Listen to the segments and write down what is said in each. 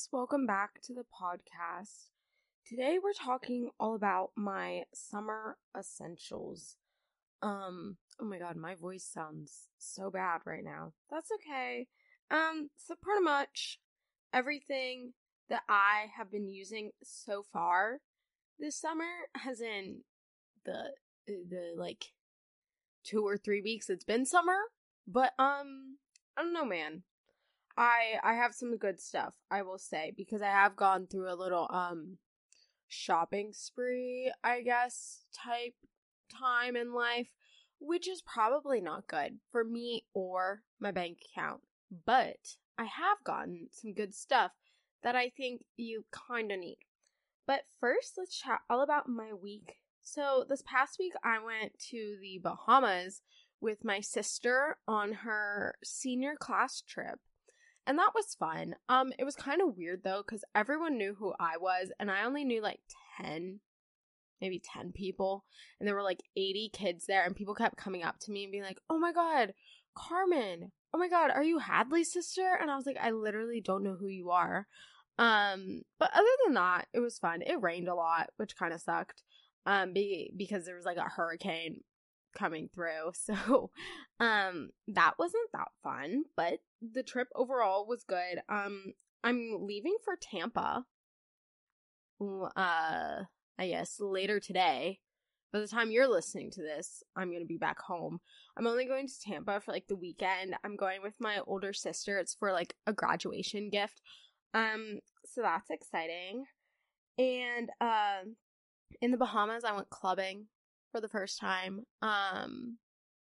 guys, welcome back to the podcast. Today we're talking all about my summer essentials. Oh my god, my voice sounds so bad right now. That's okay. So pretty much everything that I have been using so far this summer, as in the like 2 or 3 weeks it's been summer, but I don't know, man. I have some good stuff, I will say, because I have gone through a little shopping spree, I guess, type time in life, which is probably not good for me or my bank account. But I have gotten some good stuff that I think you kind of need. But first, let's chat all about my week. So this past week I went to the Bahamas with my sister on her senior class trip. And that was fun. It was kind of weird though, because everyone knew who I was, and I only knew like 10 people, and there were like 80 kids there, and people kept coming up to me and being like, "Oh my god, Carmen! Oh my god, are you Hadley's sister?" And I was like, "I literally don't know who you are." But other than that, it was fun. It rained a lot, which kind of sucked. Because there was like a hurricane coming through, so that wasn't that fun, but the trip overall was good. I'm leaving for Tampa I guess later today. By the time you're listening to this, I'm gonna be back home. I'm only going to Tampa for like the weekend. I'm going with my older sister. It's for like a graduation gift, so that's exciting. And in the Bahamas I went clubbing for the first time. I'm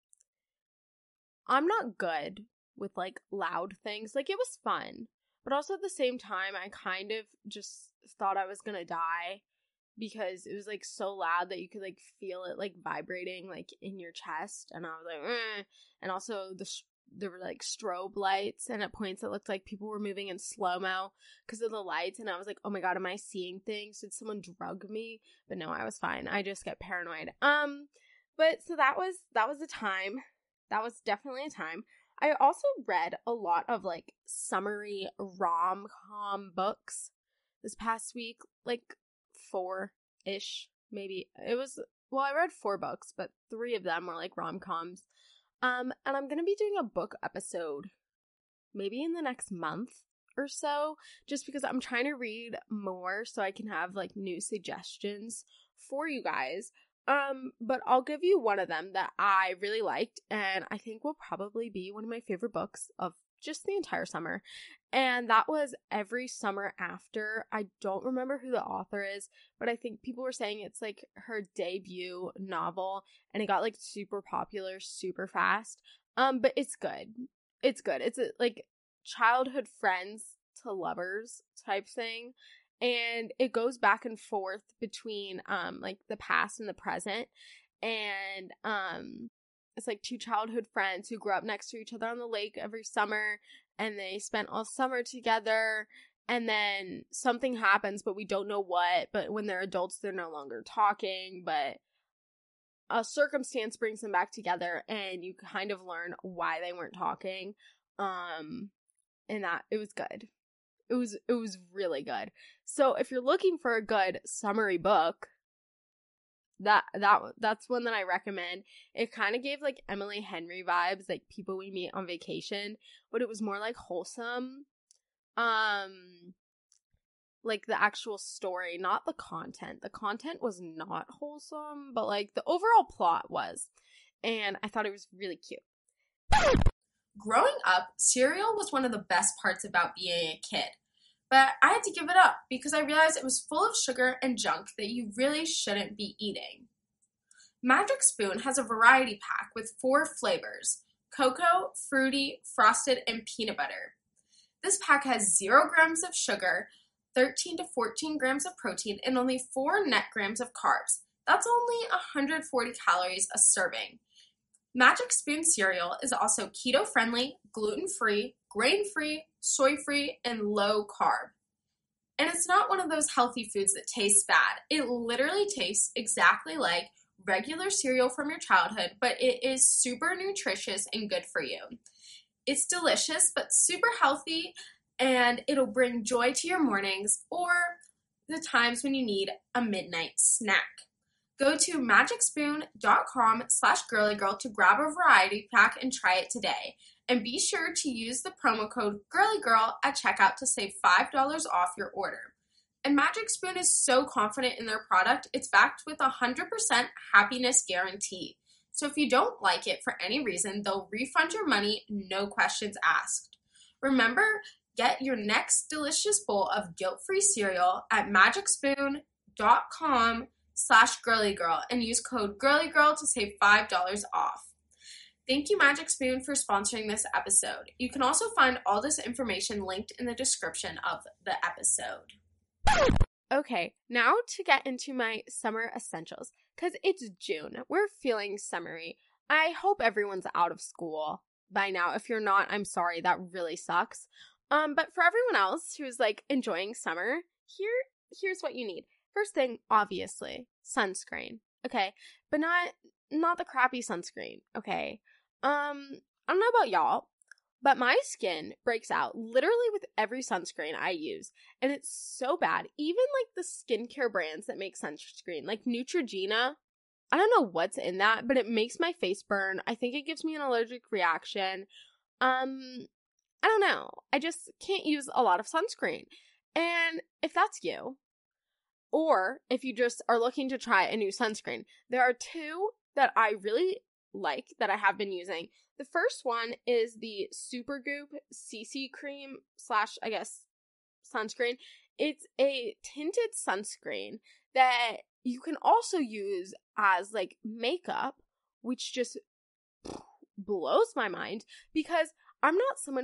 not good with like loud things. Like, it was fun, but also at the same time I kind of just thought I was gonna die because it was like so loud that you could like feel it like vibrating like in your chest, and I was like, eh. And also there were like strobe lights, and at points it looked like people were moving in slow-mo because of the lights, and I was like, oh my god, am I seeing things? Did someone drug me? But no, I was fine. I just get paranoid. But so that was the time. That was definitely a time. I also read a lot of like summery rom-com books this past week, like 4-ish maybe. I read 4 books, but 3 of them were like rom-coms. And I'm gonna be doing a book episode maybe in the next month or so, just because I'm trying to read more so I can have like new suggestions for you guys. But I'll give you one of them that I really liked, and I think will probably be one of my favorite books of just the entire summer. And that was Every Summer After. I don't remember who the author is, but I think people were saying it's like her debut novel, and it got like super popular super fast. But it's good. It's good. It's a, like childhood friends to lovers type thing. And it goes back and forth between like the past and the present. And it's like 2 childhood friends who grew up next to each other on the lake every summer, and they spent all summer together, and then something happens, but we don't know what. But when they're adults, they're no longer talking, but a circumstance brings them back together, and you kind of learn why they weren't talking. And that it was good. It was really good. So if you're looking for a good summary book, that's one that I recommend. It kind of gave like Emily Henry vibes, like People We Meet on Vacation, but it was more like wholesome. Like the actual story, not the content. The content was not wholesome, but like the overall plot was. And I thought it was really cute. Growing up, cereal was one of the best parts about being a kid. But I had to give it up because I realized it was full of sugar and junk that you really shouldn't be eating. Magic Spoon has a variety pack with 4 flavors: cocoa, fruity, frosted, and peanut butter. This pack has 0 grams of sugar, 13 to 14 grams of protein, and only 4 net grams of carbs. That's only 140 calories a serving. Magic Spoon cereal is also keto-friendly, gluten-free, grain-free, soy-free, and low-carb. And it's not one of those healthy foods that tastes bad. It literally tastes exactly like regular cereal from your childhood, but it is super nutritious and good for you. It's delicious, but super healthy, and it'll bring joy to your mornings or the times when you need a midnight snack. Go to magicspoon.com/girlygirl to grab a variety pack and try it today. And be sure to use the promo code GIRLYGIRL at checkout to save $5 off your order. And Magic Spoon is so confident in their product, it's backed with a 100% happiness guarantee. So if you don't like it for any reason, they'll refund your money, no questions asked. Remember, get your next delicious bowl of guilt-free cereal at magicspoon.com/girlygirl and use code GIRLYGIRL to save $5 off. Thank you, Magic Spoon, for sponsoring this episode. You can also find all this information linked in the description of the episode. Okay, now to get into my summer essentials, because it's June. We're feeling summery. I hope everyone's out of school by now. If you're not, I'm sorry, that really sucks. But for everyone else who's like enjoying summer, here's what you need. First thing, obviously, sunscreen. Okay, but not the crappy sunscreen. Okay, I don't know about y'all, but my skin breaks out literally with every sunscreen I use, and it's so bad. Even like the skincare brands that make sunscreen, like Neutrogena, I don't know what's in that, but it makes my face burn. I think it gives me an allergic reaction. I don't know. I just can't use a lot of sunscreen. And if that's you, or if you just are looking to try a new sunscreen, there are two that I really like that I have been using. The first one is the Supergoop CC cream / I guess sunscreen. It's a tinted sunscreen that you can also use as like makeup, which just blows my mind because I'm not someone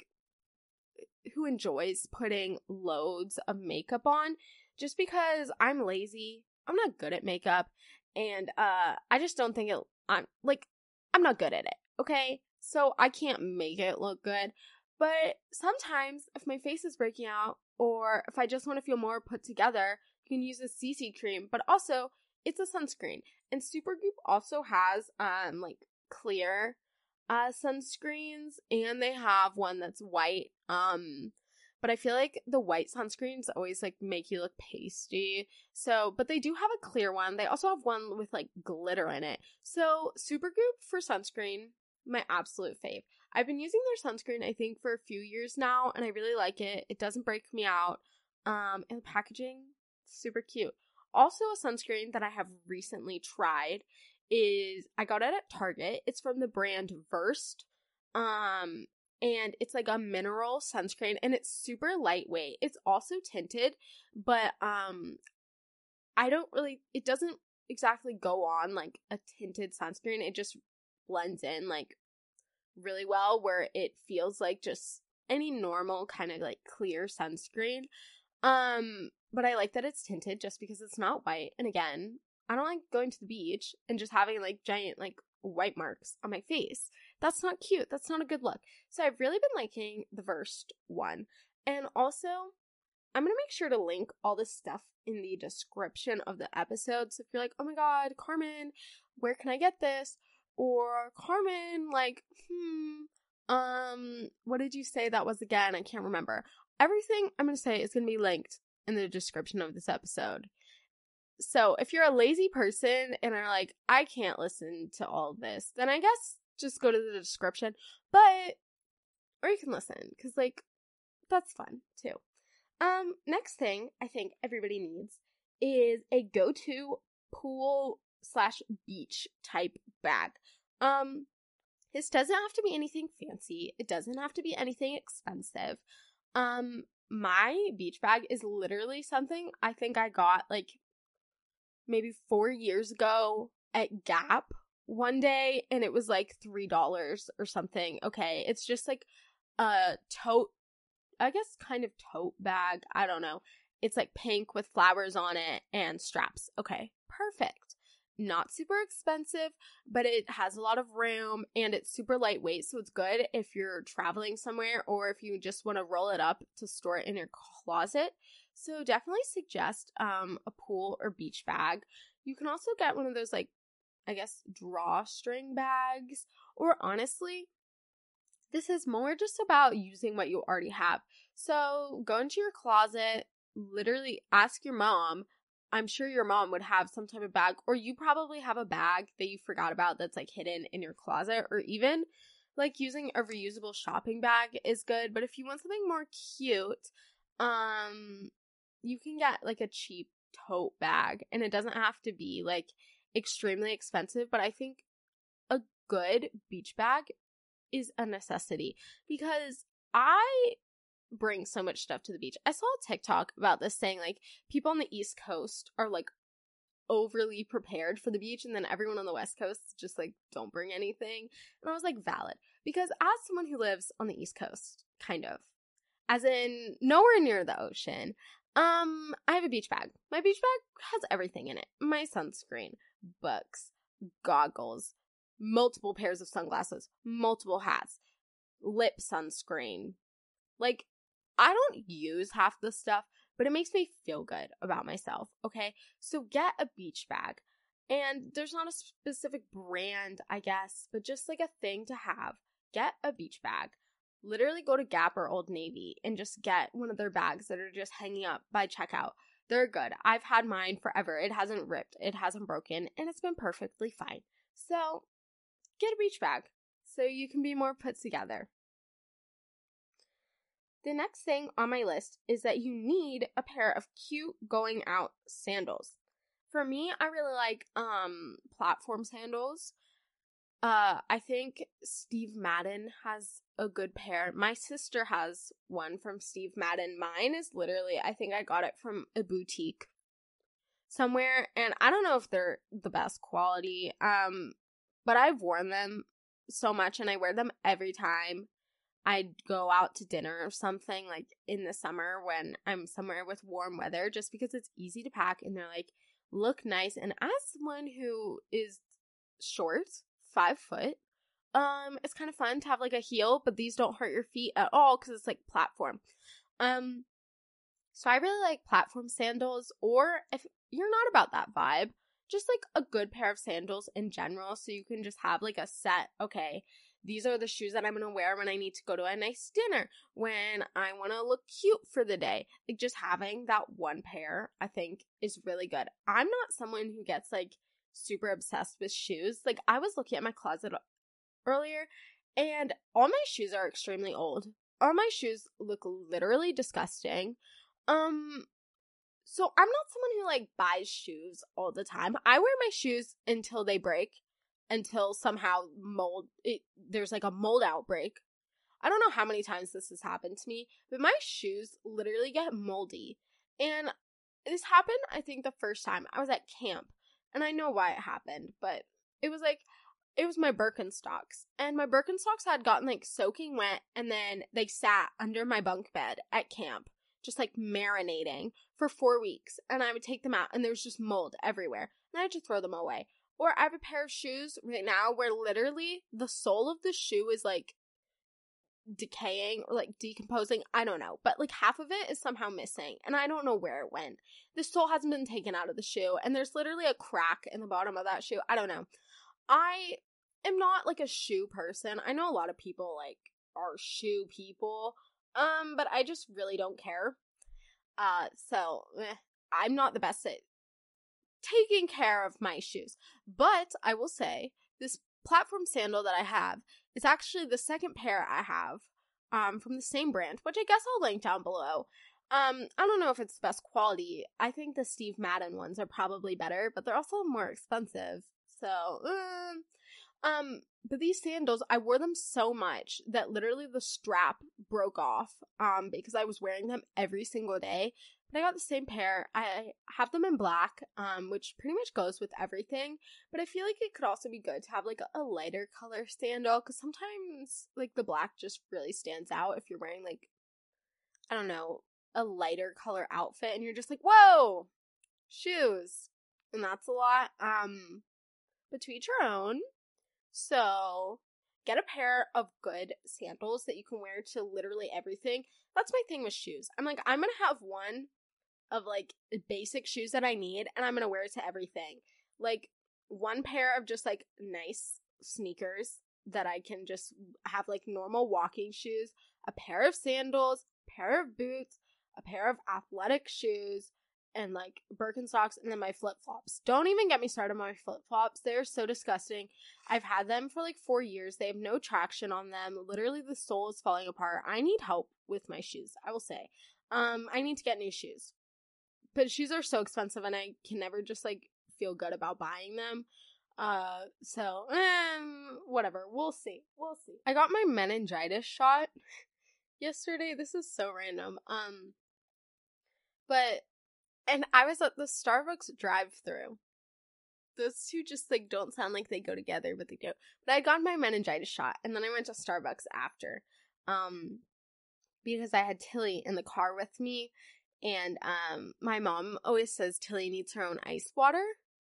who enjoys putting loads of makeup on just because I'm lazy. I'm not good at makeup, and I just don't think I'm not good at it. Okay, so I can't make it look good. But sometimes if my face is breaking out or if I just want to feel more put together, you can use a CC cream, but also it's a sunscreen. And Supergoop also has like clear sunscreens, and they have one that's white. But I feel like the white sunscreens always like make you look pasty. So, but they do have a clear one. They also have one with like glitter in it. So Supergoop for sunscreen, my absolute fave. I've been using their sunscreen I think for a few years now, and I really like it. It doesn't break me out. And the packaging, super cute. Also a sunscreen that I have recently tried is I got it at Target. It's from the brand Versed. And it's like a mineral sunscreen, and it's super lightweight. It's also tinted, but it doesn't exactly go on like a tinted sunscreen. It just blends in like really well, where it feels like just any normal kind of like clear sunscreen. But I like that it's tinted just because it's not white. And again, I don't like going to the beach and just having like giant like white marks on my face. That's not cute. That's not a good look. So I've really been liking the Versed one. And also, I'm going to make sure to link all this stuff in the description of the episode. So if you're like, oh my god, Carmen, where can I get this? Or Carmen, like, what did you say that was again? I can't remember. Everything I'm going to say is going to be linked in the description of this episode. So if you're a lazy person and are like, I can't listen to all this, then I guess just go to the description. Or you can listen, because like, that's fun too. Next thing I think everybody needs is a go-to pool / beach type bag. This doesn't have to be anything fancy. It doesn't have to be anything expensive. My beach bag is literally something I think I got like maybe 4 years ago at Gap one day, and it was like $3 or something. Okay, it's just like a tote, I guess kind of tote bag. I don't know. It's like pink with flowers on it and straps. Okay, perfect. Not super expensive, but it has a lot of room and it's super lightweight, so it's good if you're traveling somewhere or if you just want to roll it up to store it in your closet. So definitely suggest a pool or beach bag. You can also get one of those like, I guess, drawstring bags, or honestly, This is more just about using what you already have. So go into your closet, literally ask your mom. I'm sure your mom would have some type of bag, or you probably have a bag that you forgot about that's like hidden in your closet, or even like using a reusable shopping bag is good. But if you want something more cute, you can get like a cheap tote bag, and it doesn't have to be like extremely expensive, but I think a good beach bag is a necessity because I bring so much stuff to the beach. I saw a TikTok about this saying like people on the East Coast are like overly prepared for the beach, and then everyone on the West Coast just like don't bring anything. And I was like, valid, because as someone who lives on the East Coast, kind of, as in nowhere near the ocean, I have a beach bag. My beach bag has everything in it: my sunscreen, books, goggles, multiple pairs of sunglasses, multiple hats, lip sunscreen. Like, I don't use half the stuff, but it makes me feel good about myself, okay? So get a beach bag. And there's not a specific brand, I guess, but just like a thing to have. Get a beach bag. Literally go to Gap or Old Navy and just get one of their bags that are just hanging up by checkout. They're good. I've had mine forever. It hasn't ripped, it hasn't broken, and it's been perfectly fine. So get a beach bag so you can be more put together. The next thing on my list is that you need a pair of cute going out sandals. For me, I really like platform sandals. I think Steve Madden has a good pair. My sister has one from Steve Madden. Mine is literally, I think I got it from a boutique somewhere, and I don't know if they're the best quality. But I've worn them so much, and I wear them every time I go out to dinner or something, like in the summer when I'm somewhere with warm weather, just because it's easy to pack and they're like look nice. And as someone who is short, 5 foot, it's kind of fun to have like a heel, but these don't hurt your feet at all because it's like platform. So I really like platform sandals, or if you're not about that vibe, just like a good pair of sandals in general, so you can just have like a set, okay, these are the shoes that I'm going to wear when I need to go to a nice dinner, when I want to look cute for the day. Like, just having that one pair, I think, is really good. I'm not someone who gets like super obsessed with shoes. Like, I was looking at my closet earlier, and all my shoes are extremely old. All my shoes look literally disgusting. So I'm not someone who like buys shoes all the time. I wear my shoes until they break, until somehow there's like a mold outbreak. I don't know how many times this has happened to me, but my shoes literally get moldy. And this happened, I think, the first time I was at camp. And I know why it happened, but it was my Birkenstocks. And my Birkenstocks had gotten like soaking wet, and then they sat under my bunk bed at camp, just like marinating for 4 weeks. And I would take them out and there was just mold everywhere. And I had to throw them away. Or I have a pair of shoes right now where literally the sole of the shoe is like decaying or like decomposing. I don't know. But like half of it is somehow missing. And I don't know where it went. The sole hasn't been taken out of the shoe. And there's literally a crack in the bottom of that shoe. I don't know. I am not like a shoe person. I know a lot of people like are shoe people. But I just really don't care. I'm not the best at taking care of my shoes. But I will say, this platform sandal that I have is actually the second pair I have, from the same brand, which I guess I'll link down below. I don't know if it's the best quality. I think the Steve Madden ones are probably better, but they're also more expensive. So, but these sandals, I wore them so much that literally the strap broke off, because I was wearing them every single day. But I got the same pair. I have them in black, which pretty much goes with everything. But I feel like it could also be good to have like a lighter color sandal, because sometimes like the black just really stands out if you're wearing like, I don't know, a lighter color outfit and you're just like, whoa, shoes. And that's a lot. But to each your own. So get a pair of good sandals that you can wear to literally everything. That's my thing with shoes. I'm like, I'm going to have one of like basic shoes that I need, and I'm going to wear it to everything. Like one pair of just like nice sneakers that I can just have like normal walking shoes, a pair of sandals, a pair of boots, a pair of athletic shoes, and like Birkenstocks, and then my flip-flops. Don't even get me started on my flip-flops. They're so disgusting. I've had them for like 4 years. They have no traction on them. Literally the sole is falling apart. I need help with my shoes, I will say. I need to get new shoes. But shoes are so expensive and I can never just like feel good about buying them. So whatever. We'll see. I got my meningitis shot yesterday. This is so random. And I was at the Starbucks drive-thru. Those two just like don't sound like they go together, but they do. But I got my meningitis shot, and then I went to Starbucks after, because I had Tilly in the car with me, and my mom always says Tilly needs her own ice water,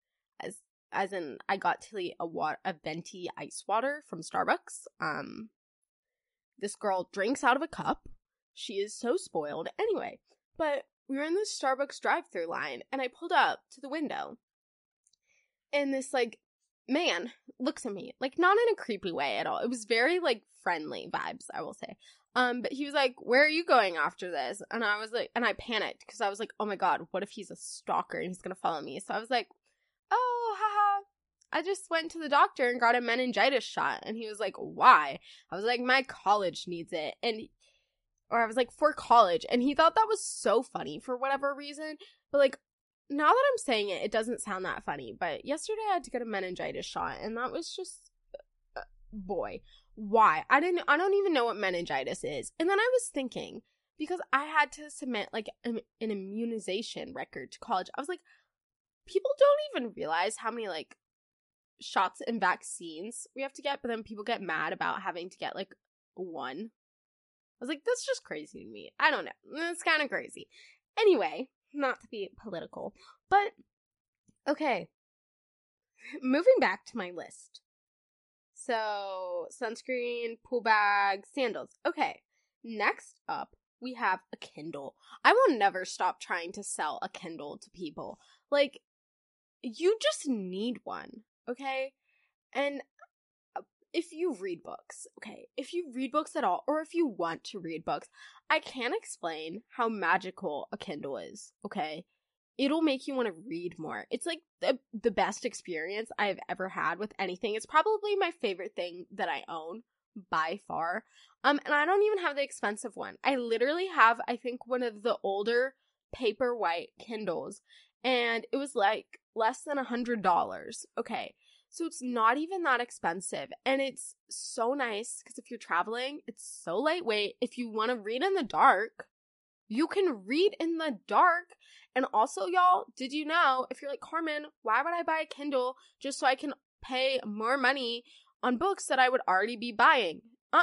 as in I got Tilly a venti ice water from Starbucks. This girl drinks out of a cup. She is so spoiled. Anyway, but we were in the Starbucks drive-thru line, and I pulled up to the window, and this, like, man looks at me, like, not in a creepy way at all. It was very, like, friendly vibes, I will say. But he was like, where are you going after this? And I was like, and I panicked, because I was like, oh my god, what if he's a stalker, and he's gonna follow me? So I was like, oh, haha, I just went to the doctor and got a meningitis shot. And he was like, why? I was like, my college needs it. Or I was like, for college. And he thought that was so funny for whatever reason. But like, now that I'm saying it, it doesn't sound that funny. But yesterday I had to get a meningitis shot. And that was just, boy, why? I don't even know what meningitis is. And then I was thinking, because I had to submit like an immunization record to college. I was like, people don't even realize how many like shots and vaccines we have to get. But then people get mad about having to get like one. I was like, that's just crazy to me. I don't know. It's kind of crazy. Anyway, not to be political, but okay. Moving back to my list. So, sunscreen, pool bag, sandals. Okay. Next up, we have a Kindle. I will never stop trying to sell a Kindle to people. Like, you just need one, okay? And if you read books, okay, if you read books at all, or if you want to read books, I can't explain how magical a Kindle is, okay? It'll make you want to read more. It's like the best experience I've ever had with anything. It's probably my favorite thing that I own by far. And I don't even have the expensive one. I literally have, I think, one of the older paper white Kindles, and it was like less than $100, okay? So it's not even that expensive, and it's so nice because if you're traveling, it's so lightweight. If you want to read in the dark, you can read in the dark. And also, y'all, did you know, if you're like, Carmen, why would I buy a Kindle just so I can pay more money on books that I would already be buying?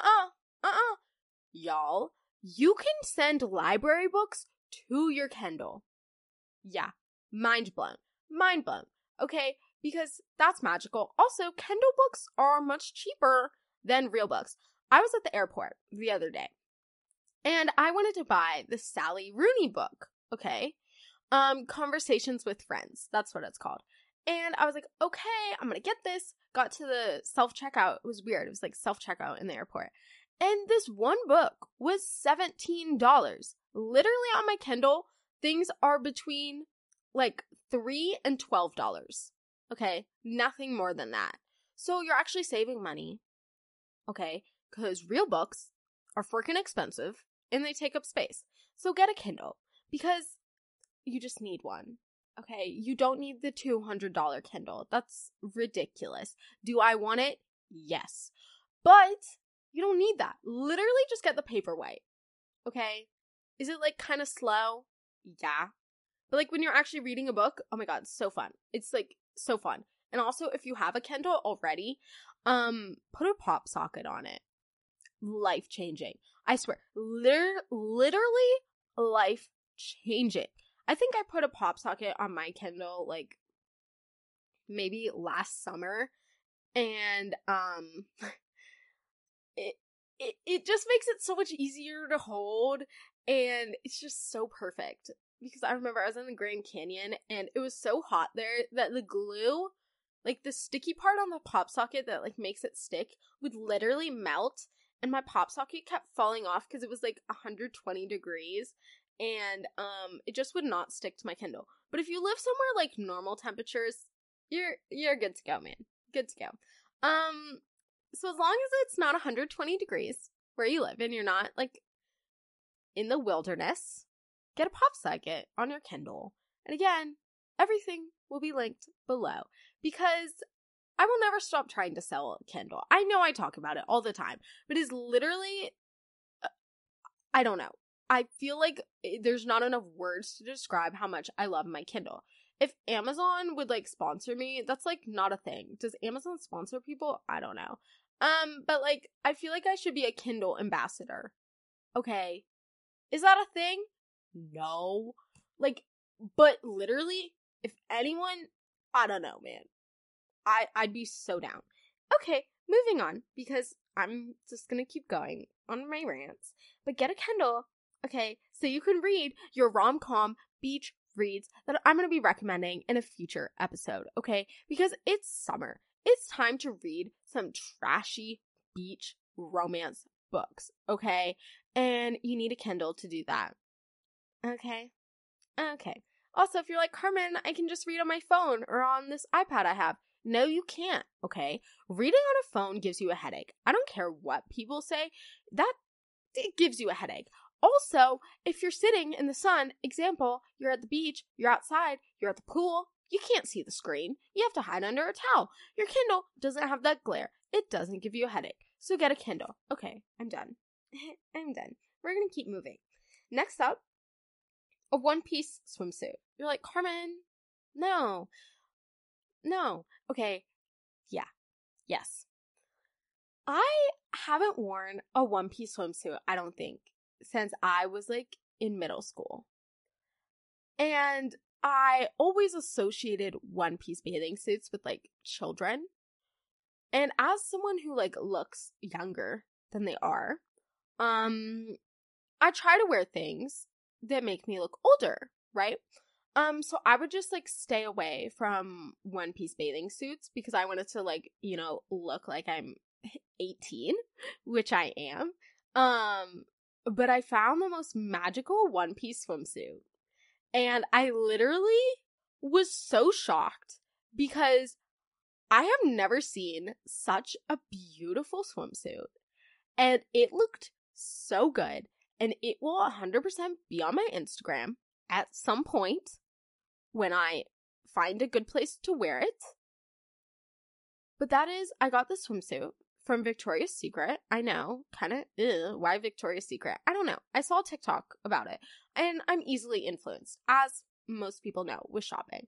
Y'all, you can send library books to your Kindle. Yeah, mind blown. Okay? Because that's magical. Also, Kindle books are much cheaper than real books. I was at the airport the other day, and I wanted to buy the Sally Rooney book, okay? Conversations with Friends. That's what it's called. And I was like, okay, I'm gonna get this. Got to the self-checkout. It was weird. It was like self-checkout in the airport. And this one book was $17. Literally on my Kindle, things are between like $3 and $12. Okay, nothing more than that. So you're actually saving money, okay, because real books are freaking expensive and they take up space. So get a Kindle because you just need one, okay? You don't need the $200 Kindle. That's ridiculous. Do I want it? Yes. But you don't need that. Literally just get the Paperwhite, okay? Is it like kind of slow? Yeah. But like when you're actually reading a book, oh my god, it's so fun. It's like so fun. And also, if you have a Kindle already, put a pop socket on it. Life-changing. I swear. Literally life-changing. I think I put a pop socket on my Kindle, like, maybe last summer. And, it just makes it so much easier to hold. And it's just so perfect. Because I remember I was in the Grand Canyon and it was so hot there that the glue like the sticky part on the pop socket that like makes it stick would literally melt, and my pop socket kept falling off because it was like 120 degrees, and it just would not stick to my Kindle. But if you live somewhere like normal temperatures, you're good to go, man. Good to go. So as long as it's not 120 degrees where you live and you're not like in the wilderness, get a pop socket on your Kindle. And again, everything will be linked below because I will never stop trying to sell a Kindle. I know I talk about it all the time, but it's literally, I don't know. I feel like there's not enough words to describe how much I love my Kindle. If Amazon would like sponsor me, that's like not a thing. Does Amazon sponsor people? I don't know. But like I feel like I should be a Kindle ambassador. Okay. Is that a thing? No. Like, but literally, if anyone, I don't know, man. I'd be so down. Okay, moving on, because I'm just gonna keep going on my rants. But get a Kindle, okay, so you can read your rom-com beach reads that I'm gonna be recommending in a future episode, okay? Because it's summer. It's time to read some trashy beach romance books, okay? And you need a Kindle to do that. Okay. Also, if you're like, Carmen, I can just read on my phone or on this iPad I have. No, you can't, okay? Reading on a phone gives you a headache. I don't care what people say. It gives you a headache. Also, if you're sitting in the sun, example, you're at the beach, you're outside, you're at the pool, you can't see the screen. You have to hide under a towel. Your Kindle doesn't have that glare. It doesn't give you a headache. So get a Kindle. Okay, I'm done. I'm done. We're gonna keep moving. Next up, a one-piece swimsuit. You're like, Carmen, no. Okay, yeah, yes. I haven't worn a one-piece swimsuit, I don't think, since I was like in middle school. And I always associated one-piece bathing suits with like children. And as someone who like looks younger than they are, I try to wear things that make me look older, right? So I would just like stay away from one-piece bathing suits because I wanted to like, look like I'm 18, which I am. But I found the most magical one-piece swimsuit. And I literally was so shocked because I have never seen such a beautiful swimsuit. And it looked so good. And it will 100% be on my Instagram at some point when I find a good place to wear it. But that is, I got this swimsuit from Victoria's Secret. I know, kind of, why Victoria's Secret? I don't know. I saw a TikTok about it. And I'm easily influenced, as most people know, with shopping.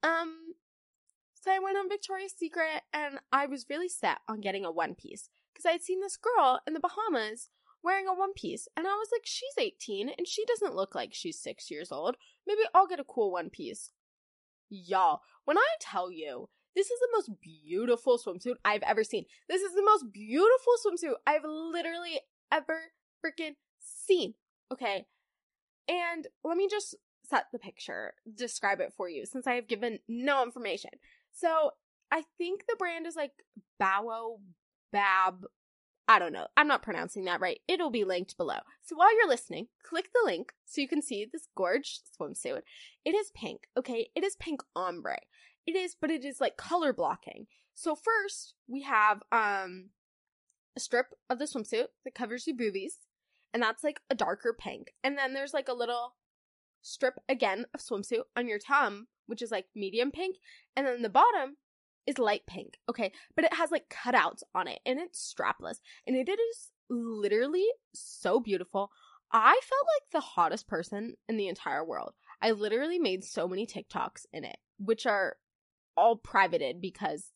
So I went on Victoria's Secret and I was really set on getting a one piece. Because I had seen this girl in the Bahamas wearing a one piece. And I was like, she's 18 and she doesn't look like she's 6 years old. Maybe I'll get a cool one piece. Y'all, when I tell you, this is the most beautiful swimsuit I've ever seen. This is the most beautiful swimsuit I've literally ever freaking seen. Okay. And let me just set the picture, describe it for you, since I have given no information. So I think the brand is like Baobab. I don't know. I'm not pronouncing that right. It'll be linked below. So while you're listening, click the link so you can see this gorgeous swimsuit. It is pink, okay? It is pink ombre. But it is like color blocking. So first, we have a strip of the swimsuit that covers your boobies, and that's like a darker pink. And then there's like a little strip again of swimsuit on your tum, which is like medium pink, and then the bottom is light pink, okay? But it has like cutouts on it, and it's strapless, and it is literally so beautiful. I felt like the hottest person in the entire world. I literally made so many TikToks in it, which are all privated because,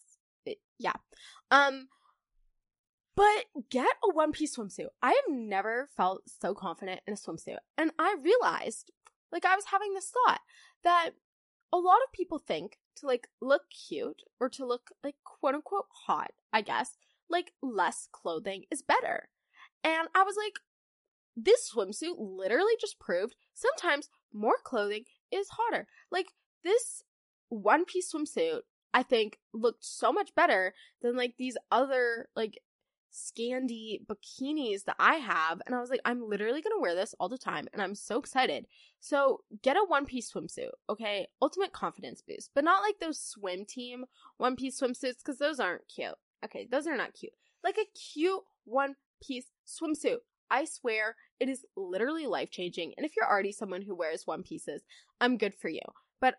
But get a one-piece swimsuit. I have never felt so confident in a swimsuit, and I realized, like, I was having this thought that a lot of people think to like look cute or to look like quote unquote hot, I guess, like less clothing is better. And I was like, this swimsuit literally just proved sometimes more clothing is hotter. Like this one-piece swimsuit I think looked so much better than like these other like Scandi bikinis that I have. And I was like, I'm literally gonna wear this all the time and I'm so excited. So get a one-piece swimsuit, okay? Ultimate confidence boost, but not like those swim team one-piece swimsuits, because those aren't cute. Okay, those are not cute. Like a cute one-piece swimsuit. I swear it is literally life-changing. And if you're already someone who wears one pieces, I'm good for you. But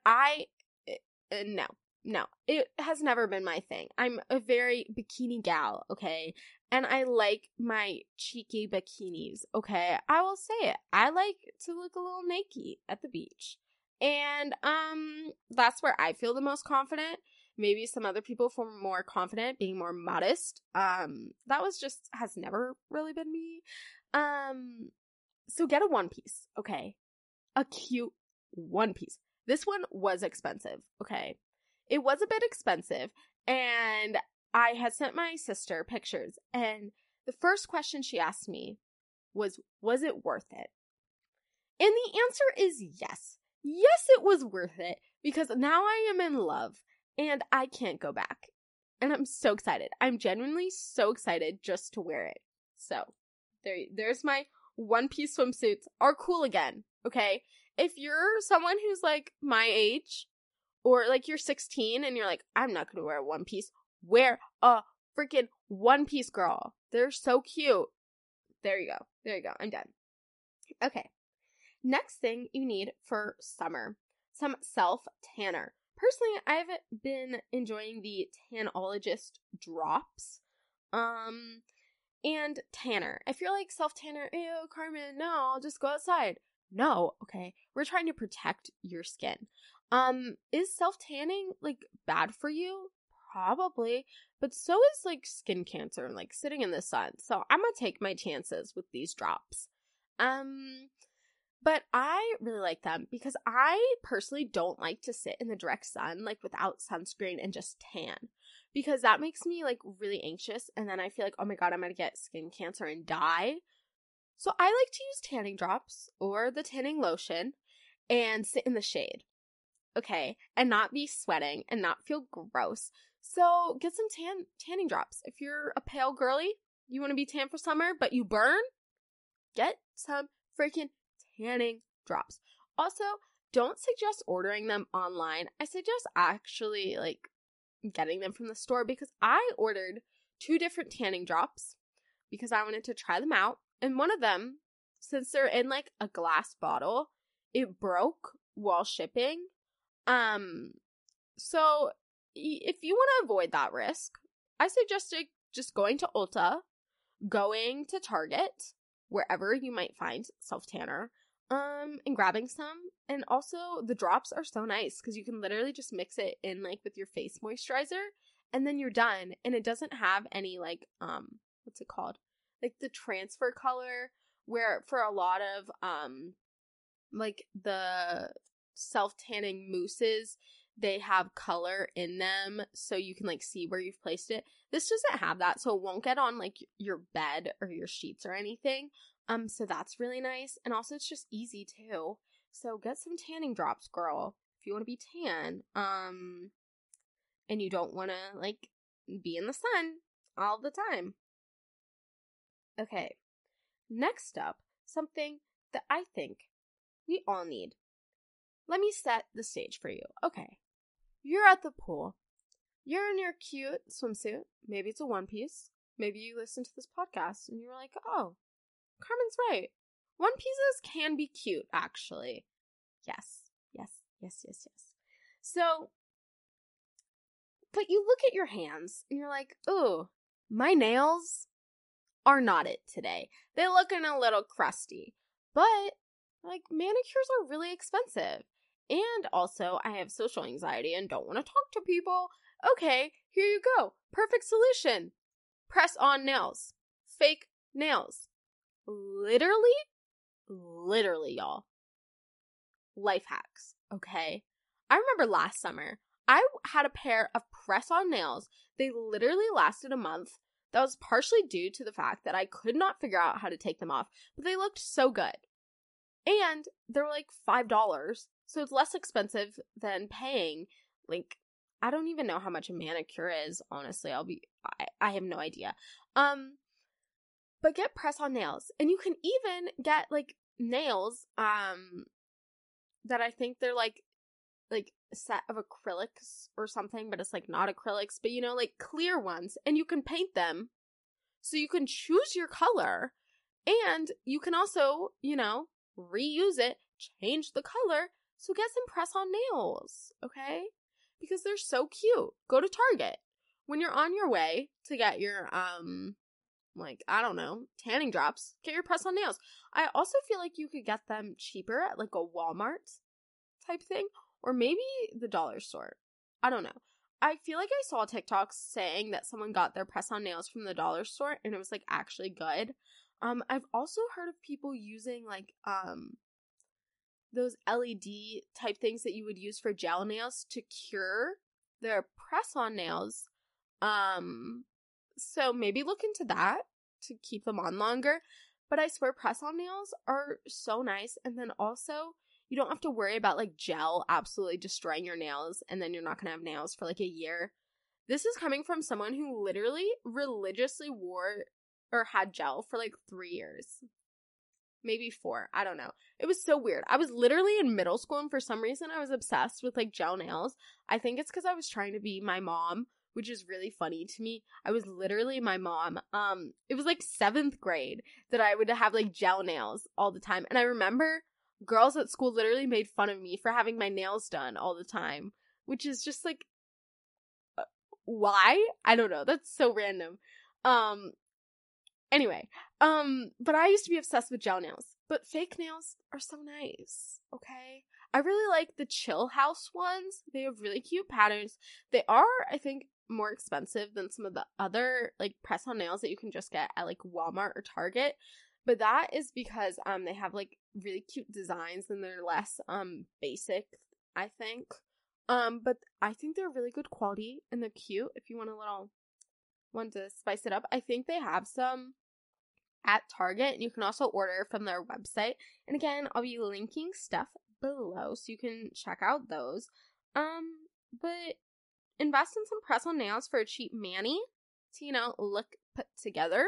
no, it has never been my thing. I'm a very bikini gal, okay? And I like my cheeky bikinis, okay? I will say it. I like to look a little naked at the beach. And that's where I feel the most confident. Maybe some other people feel more confident being more modest. That has never really been me. So get a one piece, okay? A cute one piece. This one was expensive, okay? It was a bit expensive, and I had sent my sister pictures, and the first question she asked me was it worth it? And the answer is yes. Yes, it was worth it, because now I am in love, and I can't go back. And I'm so excited. I'm genuinely so excited just to wear it. So, there's my one-piece swimsuits are cool again, okay? If you're someone who's like my age, or like you're 16 and you're like, I'm not gonna wear a one piece, wear a freaking one piece, girl. They're so cute. There you go. I'm done. Okay. Next thing you need for summer, some self-tanner. Personally, I've been enjoying the Tanologist drops. And tanner. If you're like self-tanner, ew, Carmen, no, I'll just go outside. No, okay. We're trying to protect your skin. Is self-tanning like bad for you? Probably, but so is like skin cancer and like sitting in the sun. So I'm gonna take my chances with these drops. But I really like them because I personally don't like to sit in the direct sun like without sunscreen and just tan, because that makes me like really anxious, and then I feel like, oh my god, I'm gonna get skin cancer and die. So I like to use tanning drops or the tanning lotion and sit in the shade. Okay, and not be sweating and not feel gross. So get some tanning drops. If you're a pale girly, you want to be tan for summer, but you burn, get some freaking tanning drops. Also, don't suggest ordering them online. I suggest actually like getting them from the store, because I ordered 2 different tanning drops because I wanted to try them out. And one of them, since they're in like a glass bottle, it broke while shipping. So if you want to avoid that risk, I suggest just going to Ulta, going to Target, wherever you might find self-tanner, and grabbing some. And also the drops are so nice because you can literally just mix it in like with your face moisturizer and then you're done. And it doesn't have any like, what's it called? Like the transfer color, where for a lot of, like the self-tanning mousses, they have color in them so you can like see where you've placed it. This doesn't have that, so it won't get on like your bed or your sheets or anything. So that's really nice. And also it's just easy too. So get some tanning drops, girl, if you want to be tan. And you don't want to like be in the sun all the time. Okay. Next up, something that I think we all need. Let me set the stage for you. Okay. You're at the pool. You're in your cute swimsuit. Maybe it's a one piece. Maybe you listen to this podcast and you're like, oh, Carmen's right. One pieces can be cute, actually. Yes. So, but you look at your hands and you're like, oh, my nails are not it today. They're looking a little crusty. But, like, manicures are really expensive. And also, I have social anxiety and don't want to talk to people. Okay, here you go. Perfect solution. Press on nails. Fake nails. Literally, y'all. Life hacks, okay? I remember last summer, I had a pair of press-on nails. They literally lasted a month. That was partially due to the fact that I could not figure out how to take them off, but they looked so good. And they were like $5, so it's less expensive than paying like I don't even know how much a manicure is, honestly. I have no idea. But get press-on nails. And you can even get, like, nails, that I think they're, like a set of acrylics or something, but it's, like, not acrylics, but, you know, like, clear ones. And you can paint them. So you can choose your color. And you can also, you know, reuse it, change the color. So get some press-on nails, okay? Because they're so cute. Go to Target. When you're on your way to get your, like, I don't know, tanning drops, get your press-on nails. I also feel like you could get them cheaper at, like, a Walmart type thing. Or maybe the dollar store. I don't know. I feel like I saw TikToks saying that someone got their press-on nails from the dollar store and it was, like, actually good. I've also heard of people using, like, those LED type things that you would use for gel nails to cure their press-on nails. So maybe look into that to keep them on longer. But I swear press-on nails are so nice. And then also, you don't have to worry about, like, gel absolutely destroying your nails and then you're not going to have nails for, like, a year. This is coming from someone who literally religiously wore or had gel for, like, 3 years. Maybe 4. I don't know. It was so weird. I was literally in middle school and for some reason I was obsessed with, like, gel nails. I think it's because I was trying to be my mom, which is really funny to me. I was literally my mom. It was, like, 7th grade that I would have, like, gel nails all the time. And I remember girls at school literally made fun of me for having my nails done all the time, which is just, like, why? I don't know. That's so random. Anyway, but I used to be obsessed with gel nails, but fake nails are so nice, okay? I really like the Chill House ones. They have really cute patterns. They are, I think, more expensive than some of the other, like, press-on nails that you can just get at, like, Walmart or Target, but that is because, they have, like, really cute designs and they're less, basic, I think. But I think they're really good quality and they're cute if you want to spice it up. I think they have some at Target, and you can also order from their website. And again, I'll be linking stuff below so you can check out those. But invest in some press-on nails for a cheap mani to, you know, look put together.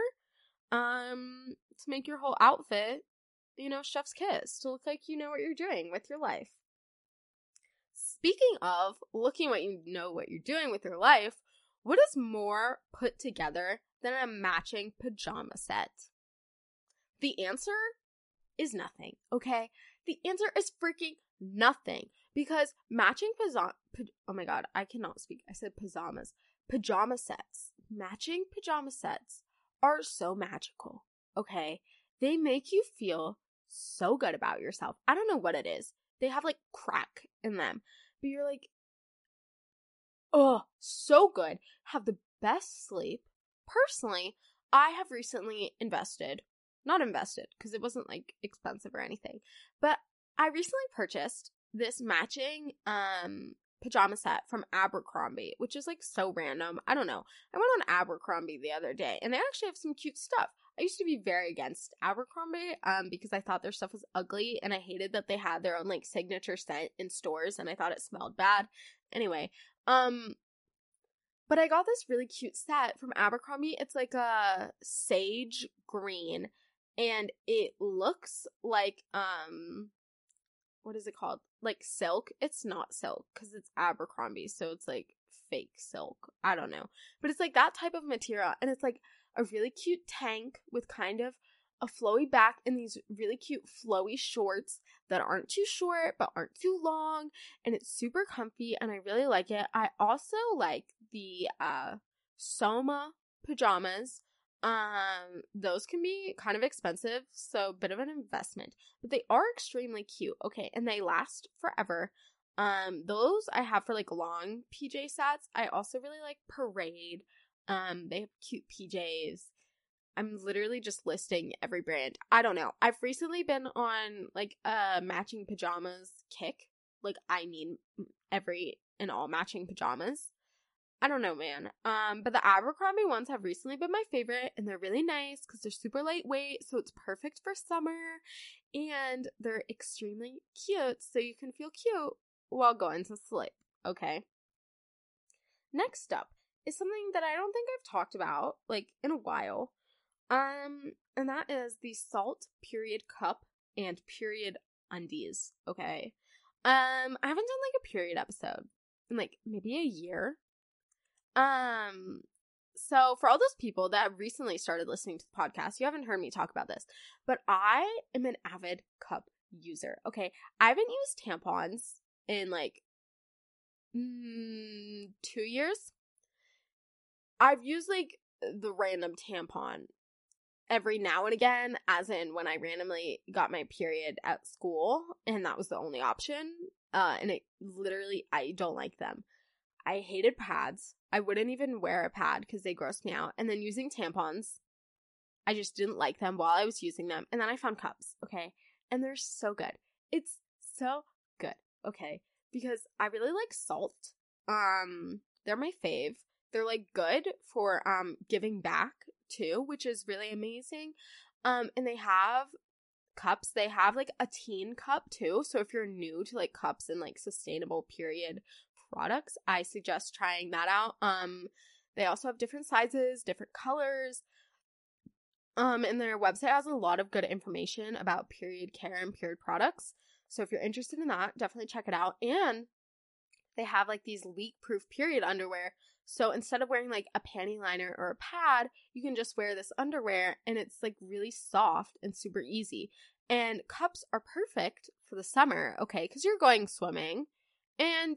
To make your whole outfit, you know, chef's kiss, to look like you know what you're doing with your life. Speaking of looking what you know what you're doing with your life, what is more put together than a matching pajama set? The answer is nothing, okay? The answer is freaking nothing. Because matching oh my god, I cannot speak. I said pajamas. Pajama sets. Matching pajama sets are so magical, okay? They make you feel so good about yourself. I don't know what it is. They have, like, crack in them. But you're like, oh, so good. Have the best sleep. Personally, I have recently not invested because it wasn't, like, expensive or anything, but I recently purchased this matching pajama set from Abercrombie, which is, like, so random. I don't know. I went on Abercrombie the other day and they actually have some cute stuff. I used to be very against Abercrombie because I thought their stuff was ugly and I hated that they had their own, like, signature scent in stores and I thought it smelled bad. Anyway, but I got this really cute set from Abercrombie. It's like a sage green and it looks like, what is it called? Like silk. It's not silk because it's Abercrombie, so it's like fake silk. I don't know. But it's like that type of material and it's like a really cute tank with kind of a flowy back and these really cute flowy shorts that aren't too short but aren't too long, and it's super comfy and I really like it. I also like the Soma pajamas. Those can be kind of expensive, so a bit of an investment, but they are extremely cute, okay, and they last forever. Those I have for, like, long PJ sets. I also really like Parade. They have cute PJs. I'm literally just listing every brand. I don't know. I've recently been on, like, a matching pajamas kick. Like, I need every and all matching pajamas. I don't know, man. But the Abercrombie ones have recently been my favorite, and they're really nice because they're super lightweight, so it's perfect for summer, and they're extremely cute, so you can feel cute while going to sleep, okay? next up is something that I don't think I've talked about, like, in a while. And that is the Salt Period Cup and Period Undies, okay? I haven't done, like, a period episode in, like, maybe a year. So for all those people that recently started listening to the podcast, you haven't heard me talk about this, but I am an avid cup user, okay? I haven't used tampons in, like, 2 years. I've used, like, the random tampon every now and again, as in when I randomly got my period at school, and that was the only option, and it literally, I don't like them. I hated pads. I wouldn't even wear a pad because they grossed me out. And then using tampons, I just didn't like them while I was using them. And then I found cups, okay? And they're so good. It's so good, okay? Because I really like Salt. They're my fave. They're, like, good for giving back too, which is really amazing. And they have cups. They have, like, a teen cup too. So if you're new to, like, cups and, like, sustainable period products, I suggest trying that out. They also have different sizes, different colors. And their website has a lot of good information about period care and period products. So if you're interested in that, definitely check it out. And they have, like, these leak-proof period underwear. So instead of wearing, like, a panty liner or a pad, you can just wear this underwear, and it's, like, really soft and super easy. And cups are perfect for the summer, okay? Because you're going swimming, and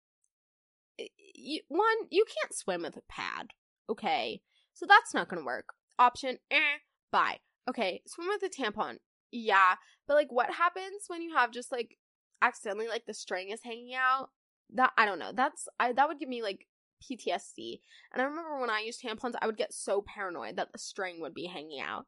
you can't swim with a pad, okay? So that's not gonna work. Option, bye. Okay, swim with a tampon, yeah. But, like, what happens when you have just, like, accidentally, like, the string is hanging out? That, I don't know. That would give me, like, PTSD. And I remember when I used tampons, I would get so paranoid that the string would be hanging out.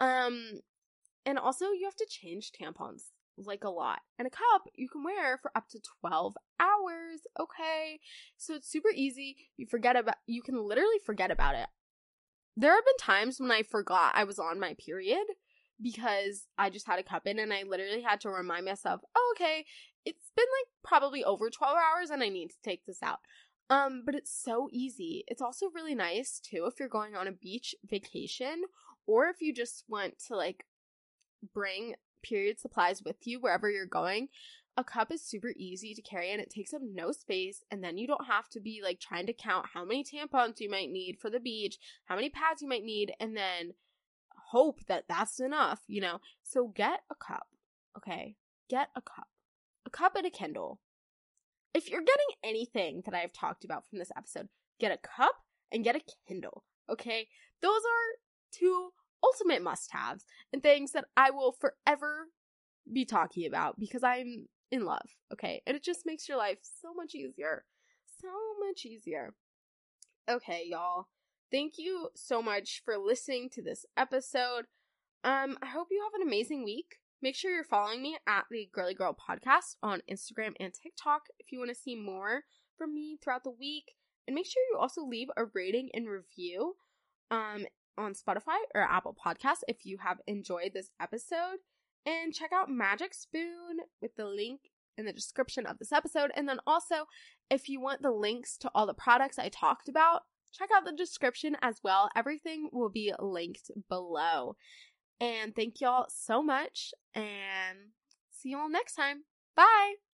And also you have to change tampons, like, a lot. And a cup you can wear for up to 12 hours, okay? So it's super easy. You can literally forget about it. There have been times when I forgot I was on my period because I just had a cup in, and I literally had to remind myself, oh, okay, it's been, like, probably over 12 hours and I need to take this out. But it's so easy. It's also really nice too if you're going on a beach vacation, or if you just want to, like, bring period supplies with you wherever you're going. A cup is super easy to carry, and it takes up no space, and then you don't have to be, like, trying to count how many tampons you might need for the beach, how many pads you might need, and then hope that that's enough, you know? So get a cup, okay? Get a cup. A cup and a Kindle. If you're getting anything that I've talked about from this episode, get a cup and get a Kindle, okay? Those are two ultimate must-haves and things that I will forever be talking about because I'm in love, okay? And it just makes your life so much easier. So much easier. Okay, y'all. Thank you so much for listening to this episode. I hope you have an amazing week. Make sure you're following me at the Girly Girl Podcast on Instagram and TikTok if you want to see more from me throughout the week. And make sure you also leave a rating and review on Spotify or Apple Podcasts if you have enjoyed this episode. And check out Magic Spoon with the link in the description of this episode. And then also, if you want the links to all the products I talked about, check out the description as well. Everything will be linked below. And thank y'all so much, and see y'all next time. Bye!